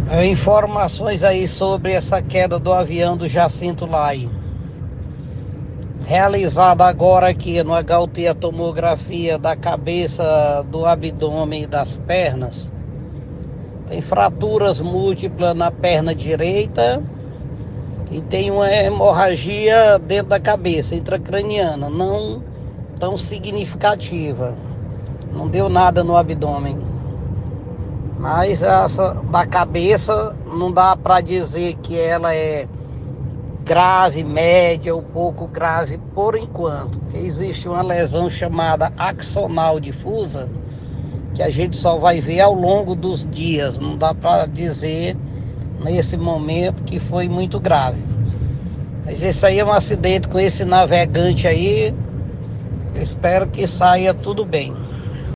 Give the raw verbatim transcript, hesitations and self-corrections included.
É, informações aí sobre essa queda do avião do Jacinto Lai. Realizada agora aqui no H U T a tomografia da cabeça, do abdômen e das pernas. Tem fraturas múltiplas na perna direita e tem uma hemorragia dentro da cabeça, intracraniana, não tão significativa. Não deu nada no abdômen. Mas essa da cabeça não dá para dizer que ela é grave, média ou pouco grave por enquanto. Existe uma lesão chamada axonal difusa que a gente só vai ver ao longo dos dias. Não dá para dizer nesse momento que foi muito grave. Mas esse aí é um acidente com esse navegante aí. Eu espero que saia tudo bem.